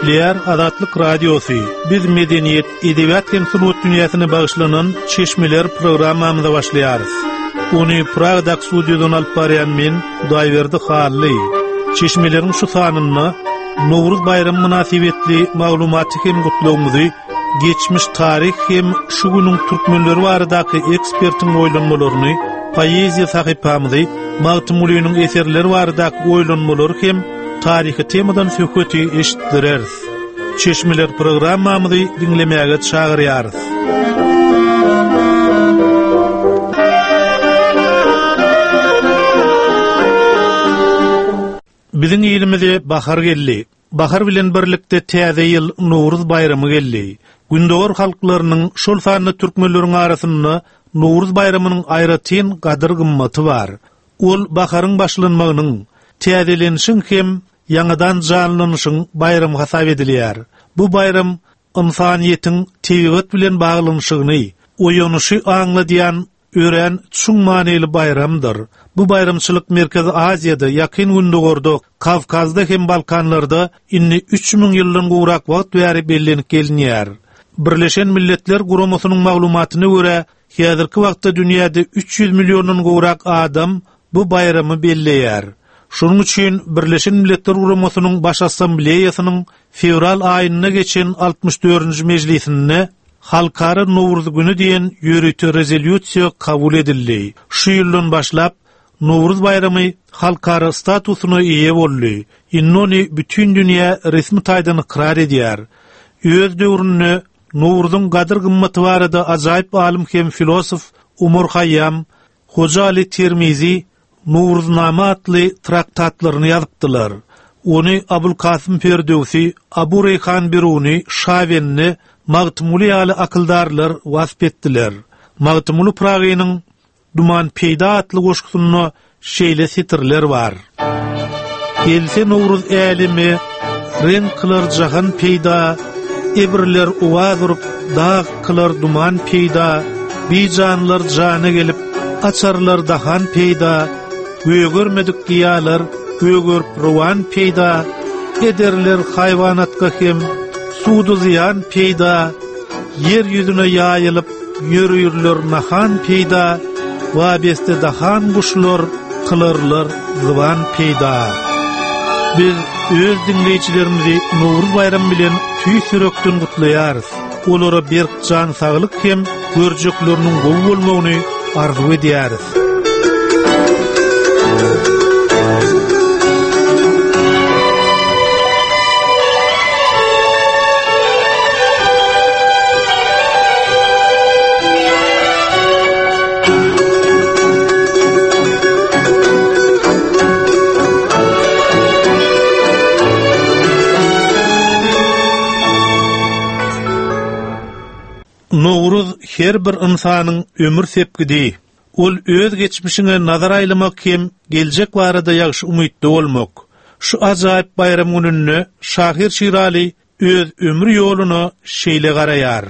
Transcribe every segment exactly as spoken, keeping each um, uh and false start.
Nükleer Azatlyk Radiosu. Biz medeniyet, edebiyat hem sunut dünýäsyna bagyşlanan Çeşmeler programmamyza başlaýarys. Ony Pragda studiodan alyp barýan men Hudaýberdi Hally. Çeşmelerin şu sanyny Nowruz bayramy münasibetli maglumaty hem gutlugymyzy, geçmiş tarih hem şu günüň türkmenleri baradaky ekspertiň oýlanmalaryny, poeziýa sahypamyzy, Magtumulynyň eserleri baradaky oýlanmalary hem tarihi temadan söhbeti eşitdireriz. Çeşmeler programmamyzy dinlemäge çagyrýarys. Biziň ýylymyza bahar geldi. Bahar bilen birlikde täze ýyl Nowruz bayramy geldi. Gündogor halklarynyň şol sanly türkmenleriň arasynda Nowruz bayramynyň aýratyn gadyr gymmaty bar. Ol baharyň başlanmagynyň, täzelenişiň hem ýangydan janlanyşyň bayramy hasap edilýär. Bu bayram insaniýetiň tebigat bilen baglanyşygyny, oýanyşy aňladýan ören çuň manyly bayramdyr. Bu bayramçylyk Merkezi Aziýada, ýakyn gündogorda, Kavkazda hem Balkanlarda inni üç miň ýyldan gowrak wagt bäri bellenip gelinýär. Birleşen Milletler Guramasynyň maglumatyna görä, häzirki wagtda dünýäde üç ýüz millióndan gowrak adam bu bayramy belleýär. Şonuň üçin Birleşen Milletler Guramasynyň baş assambleýasynyň fevral aýyna geçen altymyş dördünji mejlisinde Halkara Nowruz güni diýen ýörüti rezolýusiýa kabul edildi. Şu ýyldan başlap Nowruz bayramy halkara statusyna ýe boldy. Innoni bütün dünýä resmi taýdan ikrar edýär. Öz döwründe Nowruzyň gadyr gymmaty barada ajaýyp alim hem filosof Umar Hayyam, Hoca Ali Tirmizi Nowruznama atly traktatlaryny ýazypdylar. Ony Abul Kasym Ferdowsi, Abu Reyhan Biruni, Şavenni, Magtumuly ýaly akyldarlar wasp etdiler. Magtumuly Pragynyň Duman peýda atly goşgusyna şeýle sitirler bar. Gelse Nowruz älimi, ren kılar jahan peýda, ebirler uwaz urup, dağ kılar duman peýda, bijanlar jana gelip, açarlar dahan peýda, gögörmedik giýalar, gögörüp ruwan peýda, ederler haýwanatka hem suwdy ziýan peýda, yer ýüzüne ýaýylyp, ýörüýürler nahan peýda, wa beste dahan guşlar, kılarlar zıvan peýda. Biz öz dinleýiçilerimizi Nowruz bayramy bilen tüý sürekden gutlaýarys. Olara bir can saglyk hem görjekleriniň gowy bolmagyny arzu edýäris. Nowruz her bir insanyň ömür sepgidi. Ol öz geçmişine nazar aýlamak hem geljek barada ýagşy umytda bolmak. Şu ajaýyp bayram gününe Şahir Şirali öz ömür ýoluny şeýle garaýar.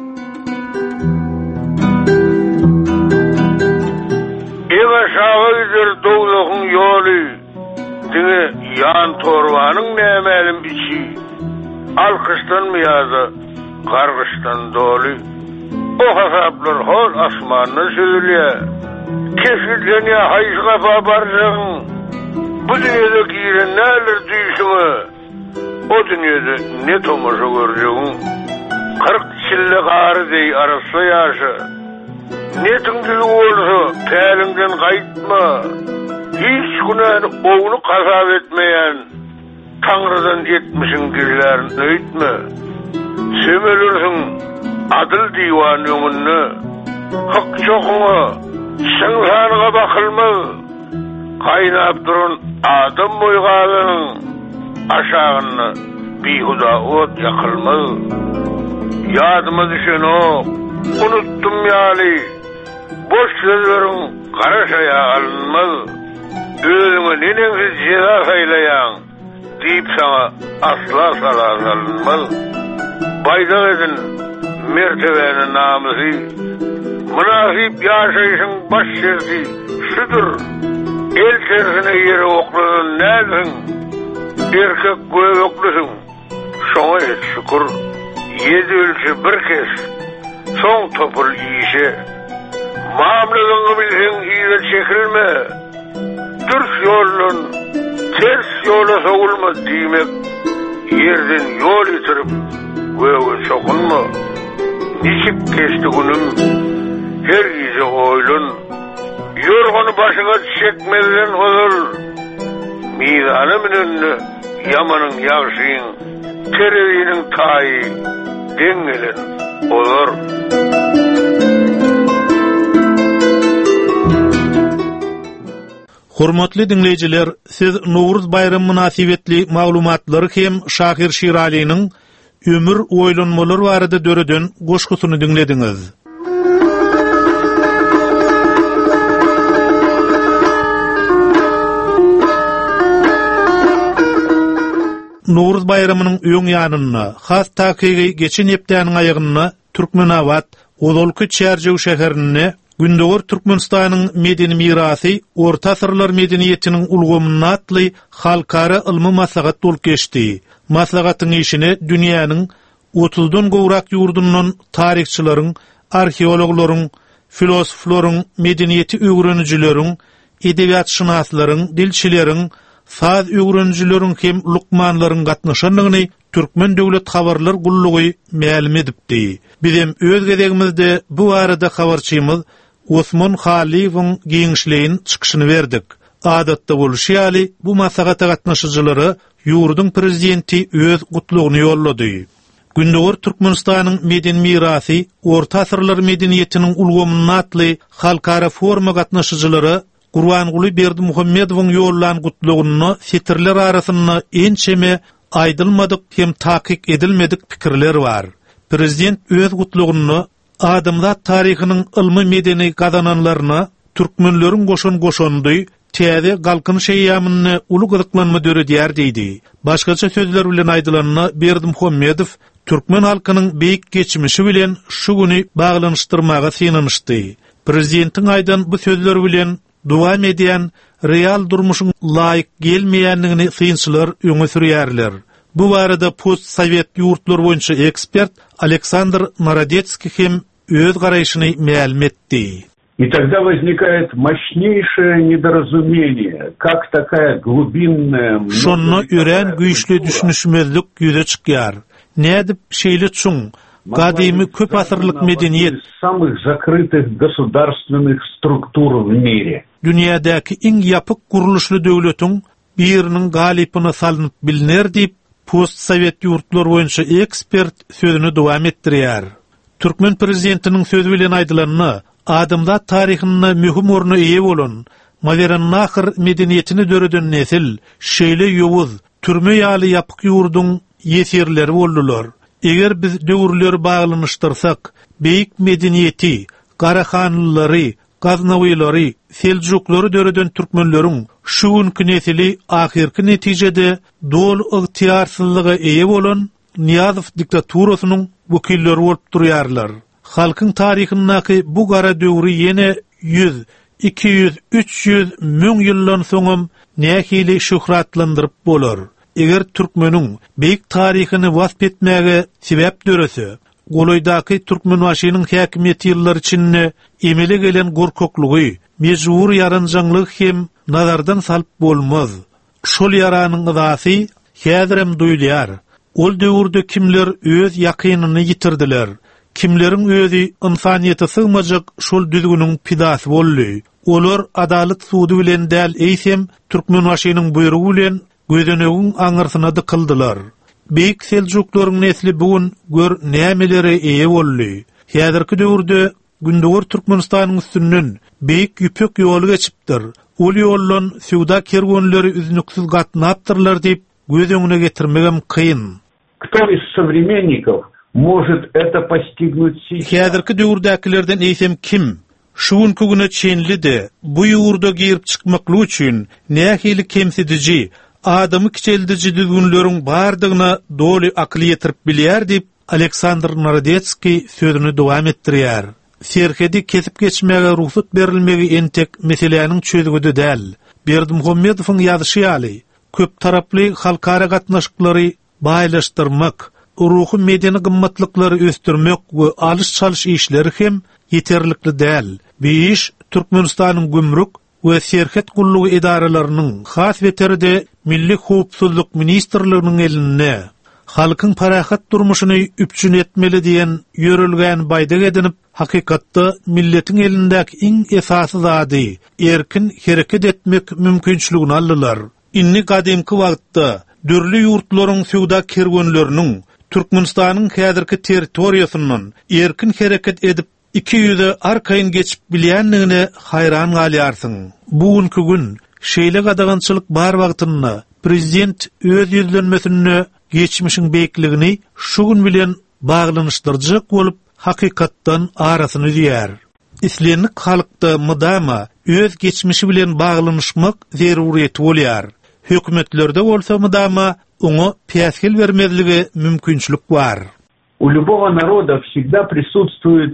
Ewa şahyr dowlagyň ýoly, diňe ýan torwanyň nämelim içi, alkışdan myýazy, gargışdan doly. O hasaplar hol asmanyna süzülýär. Kefilden ýa haýyşga barjagyň. Bu dünýede giren näler düýşüňi, o dünýede ne tomaşa görjegiň. Kırk çille gary diýi arasa ýaşa. Netiňdil bolsa, päliňden gaýtma. Hiç günäni owuny kasap etmeýän Taňrydan etmişiň gillerini öýtme. Sömelürsiň adyl diwan ýöňünde, hak çoğuna, şaňsanyga bakylma. Gaýnap duran adam boýgalyň aşagyny bihuda ot ýakylma. Ýadyma düşen o, unutdum ýaly, boş sözleriň garaşaýa alınma. Özüňe neneňsiz jeda saýlaýan, diýip saňa asla salar alınma. Bayda edin mertebeni namysy, münasip ýaşaýyşyň baş şerti şudur. El tersine ýere okladan nädin? Erkek göweklisin. şoňa et şükür. Yedi ölçü bir kes. Soň topul iyişe. Mamlygany bilseň ýygy çekilme. Dürüs ýolun ters ýola sogulma diýmek. Yerden ýol ýitirip göwge çokunma. Niçip geçti günüm. Her gece oylun. Yorgunu başına çekmeden olur. Mizanımın önüne yamanın yavşıyın. Terevinin tayı dengelen olur. Hormatly dinleýijiler, siz Nowruz bayramy münasibetli maglumatlary hem Şahir Şiralynyň ömür oýlanmalary barada döreden goşgusyny dinlediňiz. Nowruz bayramynyň öň ýanyna, has takygy geçen hepdäniň aýagyna Türkmenawat, Odolky Çärjew şäherine Gündöwer Türkmenistanyň medeni mirasy, orta asyrlar medeniýetiniň ulgamyna atly halkara ilmi maslahat bolup geçdi. Maslahatyň işine dünýäniň otuzdan gowrak ýurdundan tarihçilaryň, arheologlaryň, filosoflaryň, medeniýeti öwrenijileriň, edebiýatşynaslaryň, dilçileriň, saz öwrenijileriň hem lukmanlaryň gatnaşanlygyny Türkmen döwlet habarlar gullugy ma'lum edipdi. Bizim öz gezegimizde bu arada habarçymyz Osman Haliýewiň giňişliğin çykyşyny berdik. Adatda bolşýaly bu maslahat gatnaşyjylary ýurdun prezidenti öz gutlugyny ýollady. Gündöwer Türkmenistanyň medeni mirasy, orta asyrlar medeniýetiniň ulgamyna atly halkara forma gatnaşyjylary Gurbanguly Berdimuhammedowyň ýollan gutlugyny setirler arasynda ençeme aýdylmadyk hem takyk edilmedik pikirler bar. Prezident öz gutlugyny adamzat taryhynyň ilmi medeni gazananlaryna türkmenleriň goşun goşandy, täze galkyny şeýýamyny uly gyzyklanma döredýär diýdi. Başgaça sözler bilen aýdylanyna Berdimuhammedow türkmen halkynyň beýik geçmişi bilen şu güni baglanyşdyrmaga synanyşdy. Prezidentiň aýdan bu sözler bilen dowam edýän real durmuşyň laýyk gelmeýänligini synçylar öňe sürýärler. Bu barada post Sowet ýurtlar boýunça ekspert Александр Народецкий hem öz garaýşyny ma'lum etdi. И тогда возникает мощнейшее недоразумение, как такая глубинная... Şonda ören güýçli düşünüşmezlik ýüze çykýar. Nädip şeýle çuň, gadymy köp asyrlyk medeniýet самых закрытых государственных структур в мире. Dünýädäki iň ýapyk guruluşly döwletiň biriniň galypyna salynyp biliner diýip post-Sowet ýurtlar boýunça ekspert sözüni dowam etdirýär. Türkmen prezidentiniň sözü bilen aýdylanyny adamzat taryhyna mühim orna eýe bolan modern nahir medeniýetini döreden nesil şeýle ýowuz türme ýaly ýapyk ýurdun ýesirleri boldular. Eger biz döwürleri baglanyşdyrsak, beýik medeniýeti, Garahanlylary, Gaznawiýlary, Seljuklary döreden türkmenleriň şu günkü nesili ahirki netijede dol ygtyýarsyzlyga eýe bolan Niýazow diktaturasynyň wekilleri bolup durýarlar. Halkyň taryhyndaky bu gara döwri ýene yüz, iki yüz, üç yüz müň ýyldan soňam nähili şöhratlandyryp bolar. Eger türkmeniň beýik taryhyny wasp etmäge sebäp dörese, golaýdaky türkmen waşynyň häkimiýeti ýyllary içinde emele gelen gorkoklugy, mejbur ýaranjaňlyk hem nazardan salyp bolmaz. Şol ýaranyň ydasy häzirem duýulýar. Ol döwürde kimler öz ýakynyny ýitirdiler. Kimleriň özi insaniýete sygmajak şol düzgüniň pidasy boldy. Olar adalet sudy bilen däl eýsem türkmen waşynyň buyrugy bilen gözenegiň aňyrsyna dykyldylar. Beýik Seljuklaryň nesli bugün gör nämelere eýe boldy. Häzirki döwürde Gündöwer Türkmenistanyň üstünden beýik ýüpek ýoly geçipdir. Ol ýollan suwda kerwanlary üznüksiz gatnapdyrlar diýip göz öňüne getirmegem kıyın. Кто из современников может это постигнуть сейчас? Häzirki döwürdäkilerden eýsem kim? Şu günkü güne çenlidi, bu ýurda girip çykmakly üçin nähili kemsidici, adamy kiçeldici düzgünleriň bardygyna doly akly ýetirip bilýär diýip Aleksandr Narodecki sözüni dowam etdirýär. Serhedi kesip geçmäge ruhsat berilmegi entek meseleniň çözügüde däl. Berdimuhammedowyň ýazyşy ýaly köp taraply halkara gatnaşyklary baylaşdyrmak, ruhy medeni gymmatlyklary östürmek we alış-çalış işleri hem yeterlikli däl. Bu iş Türkmenistanyň gümrük we serhet gullugy idaralarynyň has weteride Milli Howpsuzlyk Ministrliginiň eline halkyň parahat durmuşyny üpçün etmeli diýen ýörelgän baýda edinip, hakykatda milletiň elindäki iň esasy zady erkin hereket etmek mümkinçiligini aldylar. Inni gadymky wagtda dürli ýurtlaryň suwda kergenleriniň Türkmenistanyň häzirki territoriýasyndan erkin hereket edip iki ýüze arkaýyn geçip bilýänligine hayran galýarsyň. Bugünkü gün şeýle gadagançylyk bar wagtynda prezident öz ýüzlenmesini geçmişin beýikligini şu gün bilen baglanyşdyrjak bolup hakykatdan arasyny diýär. İslenlik halkda mydama öz geçmişi bilen baglanyşmak zeruriýeti bolýar. Hökümetlerde bolsa mydama oňa päsgil bermezligi mümkinçilik bar. У любого народа всегда присутствует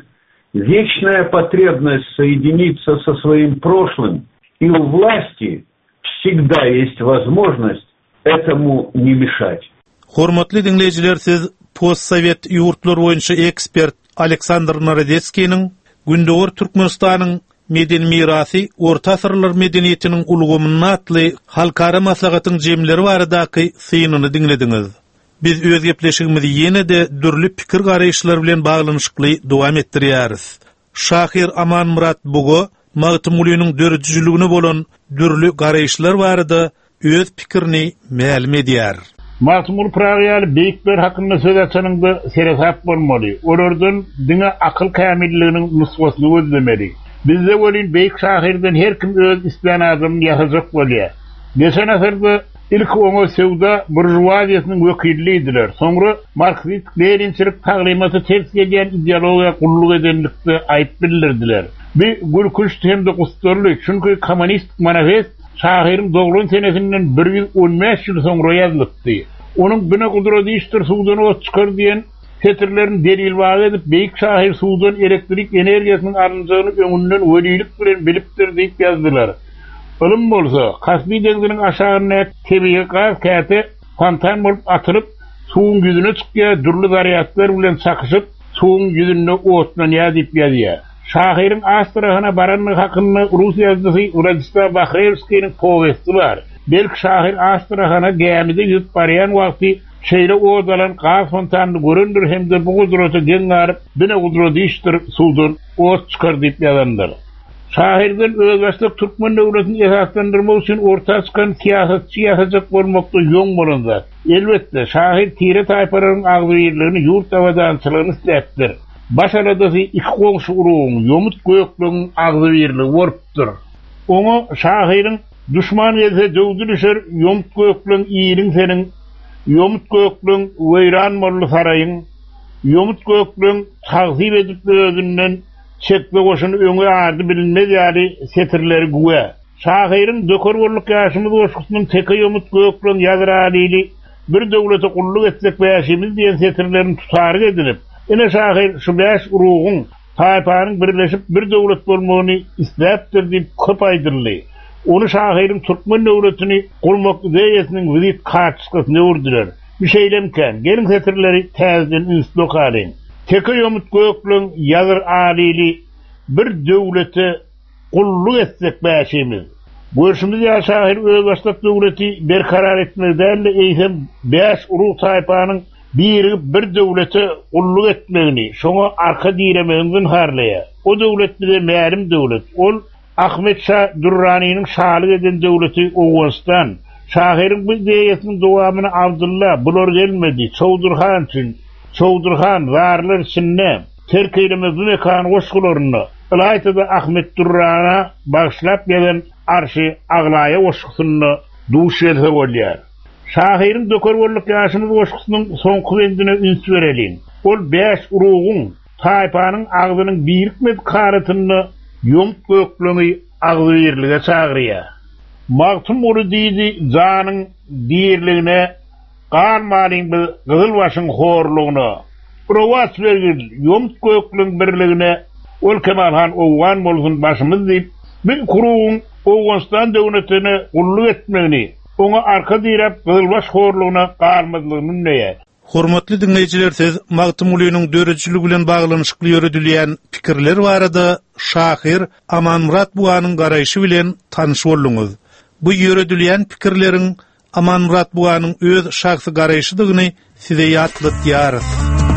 вечная потребность соединиться со своим прошлым, и у власти всегда есть возможность этому не мешать. Hormatly dinleýijiler, siz postsovet ýurtlar boýunça ekspert Aleksandr Narodetskiň Gündöwer Türkmenistanyň medeni mirasy, orta asyrlar medeniýetiniň ulgamyny atly halkara maslahatyň jemleri baradaky synyny dinlediňiz. Biz öz gepleşigimizi ýene-de dürli pikir garaýşlar bilen baglanyşykly dowam etdirýäris. Şahir Aman Murat bugu magtymlygynyň dörjüjligine bolan dürli garaýşlar barada öz pikirini ma'lum edýär. Magtymly praýaly beýikler hakynda söz açanyňda serehap bolmaly. Olardan diňe akyl kämilliginiň nusgasyny gözlemeli. Bizde bolýan beýik şahirden her kim öz islenadyny ýazajak bolýar. Geçen asyrda ilk oňa sewda burjuwaziýasynyň wekillidiler. Soňra marksist lerinçilik taglimaty ters gelýän ideologiýa gulluk edenlikde aýp bildirdiler. Bir gülküş hem de gusturlyk, çünki kommunist manifest şahirin doksan senesinden bir yüz on beş ýyl soňra ýazylypdy. Onuň bine gudraty işdir suwdan ot çykar diýen setirlerini delil wag edip beýik şahir suwdan elektrik energiýasynyň arynjagyny öňünden welilik bilen bilipdir diýip ýazdylar. Ölüm bolsa, kasbi dengdiniň aşagyna tebiği gaz käte fontan bolup atylyp, suwun ýüzüne çykýar, dürli zaryatlar bilen çakyşyp, suwun ýüzünde otlanýar diýip ýazýar. Şahirin Astrahana baranlygy hakynda Rus ýazgysy Vladimir Bakhrevskiň powesti bar. Belki şahir Astrahana gemide ýüzüp barýan wagty şeýle odalan gaz fontanyny göründir hemde bu gudraty geňaryp, bine gudraty işdir suwdan ot çykar diýip ýazanlar. Şahirden özbaşlyk Türkmen döwletini esaslandyrmak üçin orta çykan siýasatçy ýaşajak bolmakda ýoň bolanda. Elbetde şahir tire taýpalaryň agzyrlygyny ýurt awadançylygyny isläpdir. Başaradasy iki goňşy urugyň ýomut göýekligiň agzyrlygy bolupdyr. Oňa şahirin düşman etse döwdürüşer ýomut göýekligiň ýylyň seniň ýomut göýekligiň weýran bolly saraýyň ýomut göýekligiň tagzyp edip özünden çekme goşuny öňe ardy bilinmez ýaly setirleri güwe. Şahirin dökör bollyk ýaşymyz goşgusynyň teke ýomut göýekligiň ýazyralyly bir döwlete gulluk etsek bäşimiz diýen setirlerini tutary edilip, ene şahir şu beş urugyň taýpanyň birleşip bir döwlet bolmagyny isläpdir diýip köp aýdyrly. Onu şahirin Türkmen döwletini gurmak ideýasynyň vizit kartçysyny urdular. Bir şeylemken, gelin setirleri täzeden ünstlük alyn. Teke ýomut göýekligiň ýazyr alyly bir döwlete gulluk etsek bäşimiz. Görüşimiz ýa şahir öz başlyk döwleti berkarar etmekden eýsem beş urug taýpanyň biri bir döwlete gulluk etmegini, şoňa arka diýemeginden harlaýar. O döwlet bilen mälim döwlet. Ol Ahmet Şah Durranynyň şahlyk eden döwleti Owgastan. Şahirin bu ideýasynyň dowamyny Abdulla bular gelmedi. Çowdurhan üçin Çowdurhan warlar içinde terkeyleme bu mekan goşgularyny Ilaytyda Ahmet Durrana başlap gelen arşy aglaýa goşgusyny duş etse bolýar. Şahirin dökör bollyk ýaşymyz goşgusynyň soňky wendine üns berelin. Ol beş urugyň taýpanyň agzynyň bir hikmet karatyny ýomut göýekligiň agzyrlyga çagyrýar. Magtym ulu diýdi janyň diýerligine garmalyň bir gyzyl başyň horlugyna. Prowas bergil ýomut göýekligiň birligine ol Kemalhan Owgan bolsun başymyz diýip bir kurugyň Owganstan döwletini gulluk etmegini, Ona arka direp Kızılbaş horluğuna qalmadylygynyn näye? Hormatly dinleyijiler, siz Magtym Ulynyň dörüjçiligi bilen baglanşykly ýöredilýän pikirler barada şahyr Amanmurat Buğanyň garaýşy bilen tanyş bolduňyz. Bu ýöredilýän pikirleriň Amanmurat Buğanyň öz şahsy garaýşydygyny size ýatlatýarys.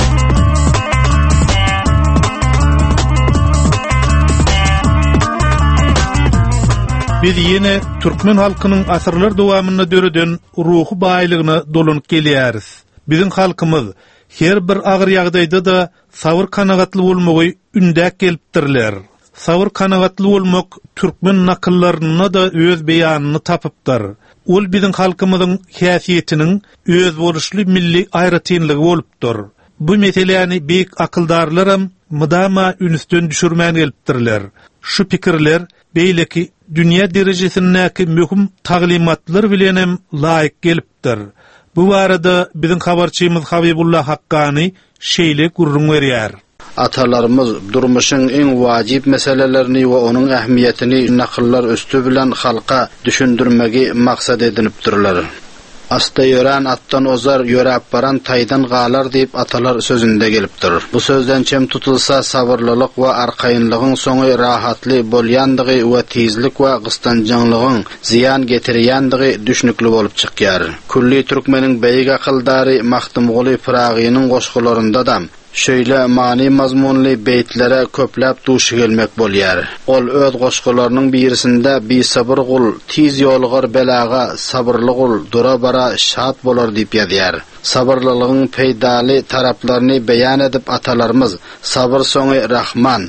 Biz ýene türkmen halkynyň asyrlar dowamyna döreden ruhy baýlygyna dolanyp gelýäris. Bizim halkymyz her bir agyr ýagdaýda da sabr kanagatly bolmagy ündäk gelipdirler. Sabr kanagatly bolmak türkmen nakyllaryna da öz beýanyny tapypdyr. Ol bizim halkymyzyň häsiýetiniň öz boluşly milli aýratynlygy bolupdyr. Bu meseleni beýik akyldarlaram mydama ünsden düşürmän gelipdirler. Şu pikirler beýleki dünýä derejesindäki möhüm taglimatlar bilenem laýyk gelipdir. Bu arada bizim habarçymyz Habibullah Haqqani şeýle gurrun berýär. Atalarımız durmuşun en wajib meselelerini ve onun ähmiýetini nakyllar üstü bilen halka düşündirmegi maksat edinipdirler. Asta ýören attan ozar, ýörep baran taýdan galar diýip atalar sözünde gelipdir. Bu sözden çem tutulsa sabırlılık we arkaýynlygyň soňy rahatly bolýandygy we tezlik we gystanjanlygyň ziyan getirýändygy düşnükli bolup çykýar. Kulli türkmeniň beýik akyldary Magtym Uly Piragynyň goşgularynda da şöyle mani mazmunly beýtlere köpläp duşy gelmek bolýar. Ol öz goşgularynyň birisinde bi sabır gul, tiz ýolgar belaga sabırly gul, dura bara şat bolar diýip ýazýar. Sabırlylygyň peýdaly taraplaryny beýan edip atalarymız sabır soňy Rahman,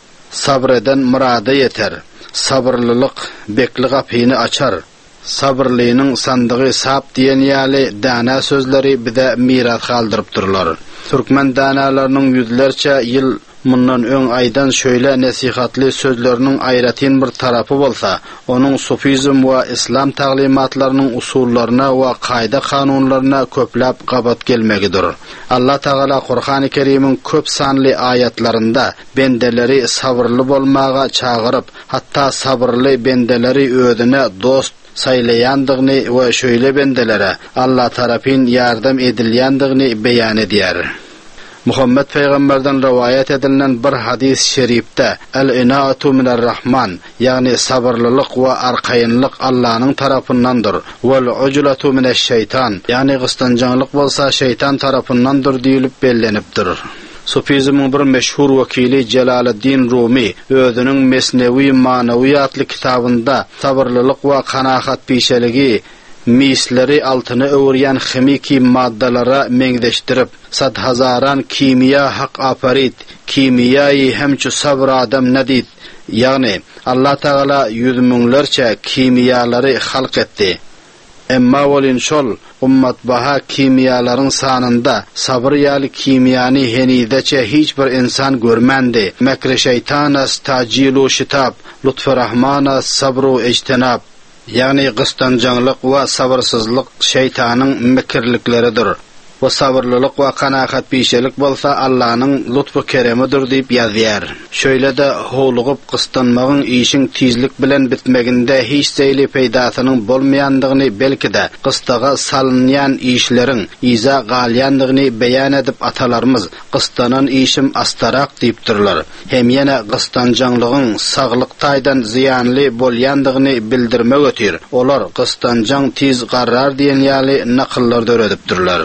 sabr eden murada ýeter. Sabırlylyk bekli gapyny açar. Sabırlynyň sandygy sap diýen ýaly dana sözleri bize miras galdyrypdyrlar. Türkmen danalarynyň ýüzlerçe ýyl mundan öň aýdan şöyle nesihatly sözleriniň aýratyn bir tarapy bolsa, onuň sufizm we islam taglimatlarynyň usullaryna we gaýda kanunlaryna köpläp gabat gelmegidir. Allah Taala Qur'an-ı Kerim'iň köp sanly ayatlarynda bendeleri sabırly bolmaga çagyryp, hatda sabırly bendeleri özüne dost saylayandygyny we şöyle bendelere Allah tarapyn ýardam edilýändigini beýan edýär. Muhammed Peygamberden rivayet edilen bir hadis şerifte el-inaatu mine'r-rahman, yani sabırlılık ve arkaýynlyk Allah'ın tarafındandır. Vel-uclatu mineş-şeytan, yani gystanjanlyk bolsa şeytan tarafındandır diýilip bellenipdir. Sufizmin bir meşhur vekili Celaleddin Rumi özünün Mesnevi Manaviyatlı kitabında sabırlılık ve kanaat pişeligi misleri altını öwürýän chemiki maddalara meňdeşdirip sad hazaran kimya haq aparit kimiyayı hemçü sabr adam nadid, yani Allah Taala yüz miňlerçe kimiyalary halk etdi. Emma bolin şol ummat baha kimiyalaryň sanında sabr ýaly kimiyany henideçe hiç bir insan görmendi. Mekre şeytanas tacilu şitab, lütfü rahmana sabru ejtinab. Yani gystanjanlyk we sabırsızlyk şeytanyň mekirlikleridir. Ve sabırlılık ve kanaat pişelik bolsa Allah'ın lütfu keremidir diýip ýazýar. Şöyle de howlugyp gystanmagyň işiň tizlik bilen bitmeginde hiç seýli peýdasynyň bolmaýandygyny, belki de gystaga salynýan işleriň iza galýandygyny beýan edip atalarymız gystanan işim astarak diýipdirler. Hem ýene gystanjanlygyň saglyk taýdan ziyanly bolýandygyny bildirmek ötür. Olar gystanjan tiz garrar diýen ýaly nakyllar döredipdirler.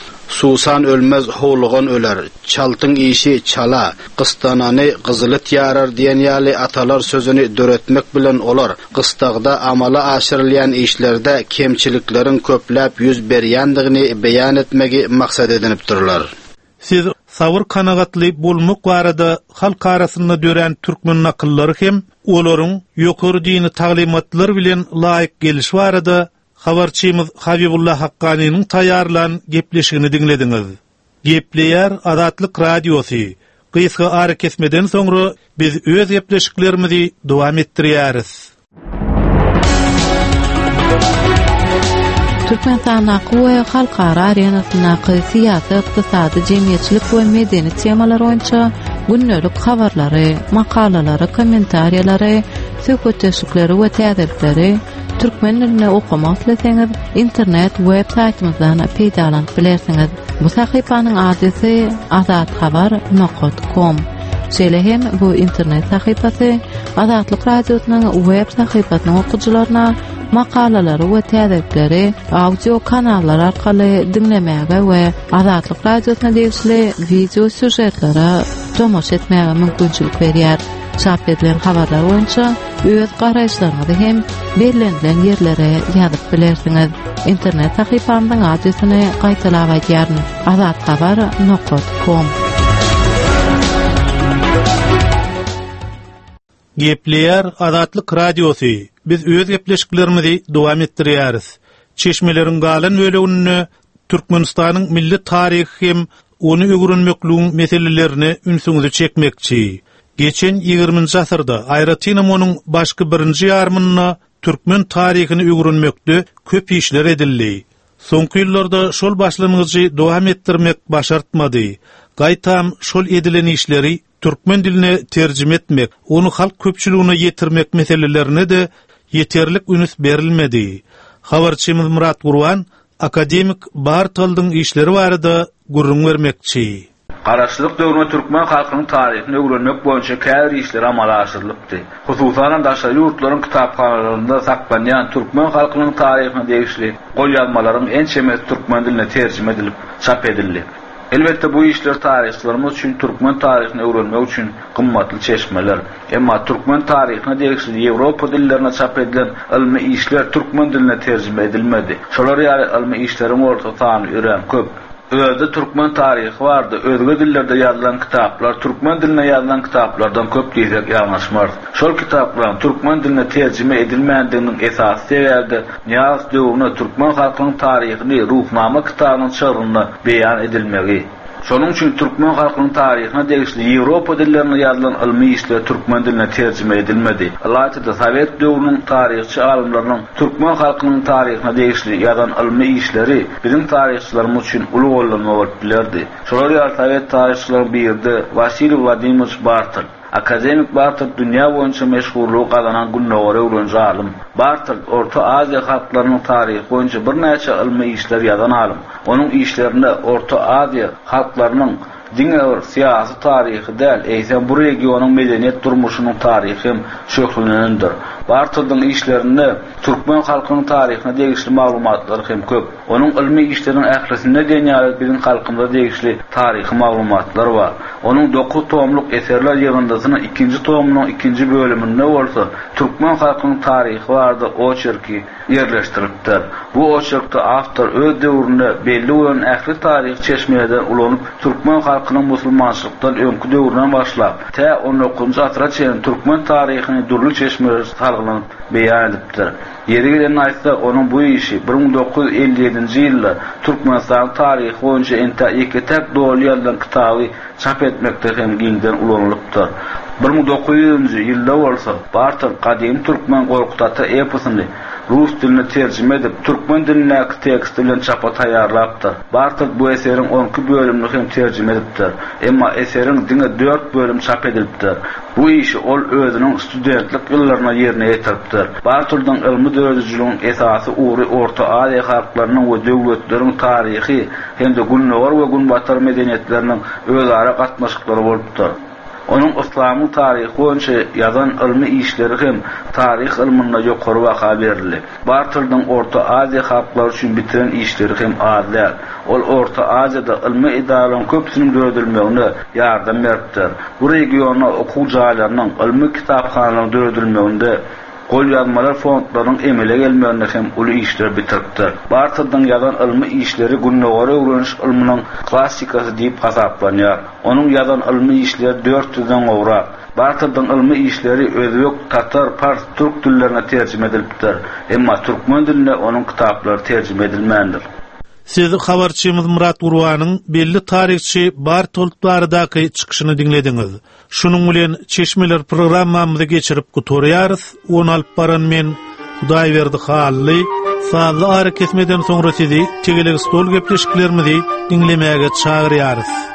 Susan ölmez, howlugan öler. Çaltyň işi çala, gystanany gyzylyt ýarar diýen ýaly atalar sözüni döretmek bilen olar gystagda amala aşyrylýan işlerde kemçilikleriň köpläp ýüz berýändigini beýan etmegi maksat edinipdirler. Siz sabr kanagatly bolmak barada halk arasynda dören türkmen nakyllary hem olaryň ýokary dini taglimatlar bilen laýyk geliş barada habarçymyz Habibullah Haqqani'nin taýarlan gepleşigini dinlediňiz. Gepleýär Azatlyk radiosi. Gysga ara kesmeden soňra biz öz gepleşiklerimizi dowam etdirýäris. Türkmenistan we halkara arenasyna syýasat, ykdysady, jemgyýetçilik we medeni temalar boýunça günnälik habarlary, makalalary, kommentariýalary, söhbetleşikleri we täzirleri türkmen diline okumak isteseňiz internet web saytymyzdan peýdalanıp bilersiňiz. Bu sahypanyň adresi azat habar nokta com. Şeýle hem bu internet sahypasy Azatlyk radiosynyň web sahypasynyň okuwçylaryna makalalary we täzekleri audio kanallar arkaly dinlemäge we Azatlyk radiosyna degişli video süjetlere tomoş etmäge mümkinçilik berýär. Çap edilen habarlar boýunça öz garaşlaryňyzy hem belirlenen yerlere ýazyp bilersiňiz. Internet sahypamyň adresyny gaýtalap aýdýaryn: azat habar nokta com. Gepleýär Azatlyk radiosy. Biz öz gepleşiklerimizi dowam etdirýäris. Çeşmeleriň galan bölegini Türkmenistanyň milli taryhy hem onu öwrenmekligiň meselelerini ünsüňize çekmekçi. Geçen ýygrymynjy asyrda aýratynam onuň başga birinji ýarmyny türkmen taryhyny öwrenmekde köp işler edildi. Soňky ýyllarda şol başlanyjy dowam etdirmek başartmady. Gaýtam şol edilen işleri türkmen diline terjime etmek, onu halk köpçüligine ýetirmek meselelerine de yeterlik ünüs berilmedi. Habarçymyz Murat Gurwan akademik Bartaldyň işleri barada gurrun bermekçi. Garaşlyk döwründe türkmen halkynyň taryhyny öwrenmek boýunça käbir işler amala aşyrylykdy. Hususan daşary ýurtlaryň kitapxanalarynda saklanýan türkmen halkynyň taryhyna degişli golýalmalaryň en çemet türkmen diline terjime edilip çap edildi. Elbette bu işler tarihçilerimiz için Türkmen tarihini öğrenmek için kımmatlı çeşmeler. Ama Türkmen tarihine degişli Avrupa dillerine çap edilen ilmi işler Türkmen diline tercüme edilmedi. Şolar ýaly ilmi işlerin ortadan ören köp. Özde Türkmen tarihi vardı. Özge dillerde yazılan kitaplar Türkmen diline yazılan kitaplardan köp diýsek ýalňyşmaz. Şol kitaplar Türkmen diline terjime edilmeýändiginiň esasy sebäbi Niyaz döwründe Türkmen halkynyň taryhyny Ruhnama kitabynyň çyryny beýan edilmegi. Şonuň üçin Türkmen halkynyň taryhyna degişli Ýewropa dillerine ýazylan ilmi işler Türkmen diline terjime edilmedi. Alaýda Sowet döwrüniň taryhçy alymlarynyň Türkmen halkynyň taryhyna degişli ýazan ilmi işleri bizim taryhçylarymyz üçin uly gollanma bolup bilerdi. Şolar ýaly Sowet taryhçylaryň birinde Vasily Vladimirovich Bartal, akademik Bartal dünýä boýunça meşhurlyk gazanan günnäwere öwrenji alim. Bartal Orta Aziýa halklarynyň taryhy boýunça bir näçe ilmi işler ýazan alim. Onuň işlerinde Orta Aziýa halklarynyň diňe siyasi taryhy däl, eýsem bu regionyň medeniýet durmuşynyň taryhy hem şöhrenendir. Bartaldyň işlerinde Türkmen halkynyň taryhyna degişli maglumatlar hem köp. Onuň ilmi işleriniň ählisinde dünýäde biziň halkymyza degişli taryhy maglumatlar bar. Onuň dokuz tomluk eserler ýygyndysynyň ikinji tomynyň ikinji bölüminde bolsa Türkmen halkynyň taryhy bardy oçerki ýerleşdiripdir. Bu oçerkde awtor öz döwründe belli bolan ähli taryh çeşmelerden ulanyp Türkmen halkynyň musulmançylykdan öňkü döwründen başlap ta on dokuzunjy asra çenli Türkmen taryhyny durly çeşmeler sargylanyp beýan edipdir. Yeri gelen aýtsa onuň bu işi bir ming dokuz yüz elli ýedinji ýylda Türkmenistan taryhy boýunça ente iki tek dolu ýazylan kitaby çap etmekde hem giňden ulanylypdyr. bir ming dokuz yüzüncü ýylda bolsa Bartal Kadim Türkmen Gorkutatı eposyny Rus diline terjime edip Türkmen diline tekst bilen çapa taýýarlapdyr. Bartal bu eseriň on iki bölümini hem terjime edipdir. Emma eseriň diňe dört bölüm çap edilipdir. Bu işi ol özüniň studentlik ýyllaryna ýerine ýetiripdir. Bartaldyň ilmi döwrüjiligiň esasy ury Orta Aziýa halklarynyň we döwletleriň taryhy hem de günnäwar we günbatar medeniýetleriniň özara gatnaşyklary bolupdyr. Onuň İslamyň taryhy boýunça ýazan ilmi işleri hem taryh ilminde ýokary baha berildi. Bartaldyň Orta Aziýa halklary üçin bitiren işleri hem adlar. Ol Orta Aziýada ilmi idaralyň köpsiniň döredilmegine ýardam beripdir. Bu regiona okuw jaýlarynyň ilmi kitapxanalaryň döredilmeginde golýanmalar fondlarynyň emele gelmegine hem uly işler bitiripdir. Bartaldyň ýazan ilmi işleri günnäwere öwreniş ilminiň klassikasy diýip hasaplanýar. Onuň ýazan ilmi işleri dört ýüzden gowrak. Bartaldyň ilmi işleri özbek, tatar, fars, türk dillerine terjime edilipdir. Emma türkmen diline onuň kitaplary terjime edilmändir. Siz habarçymyz Murat Gurwanyň belli taryhçy Bartoltlardaky çykyşyny dinlediňiz. Şunuň bilen Çeşmeler programmamyzy geçirip gutorýarys. Onu alyp baran men Hudaýberdi hally, sazly ara kesmeden soňra sizi tegeleg stol gepleşiklerimizi dinlemäge çagyrýarys.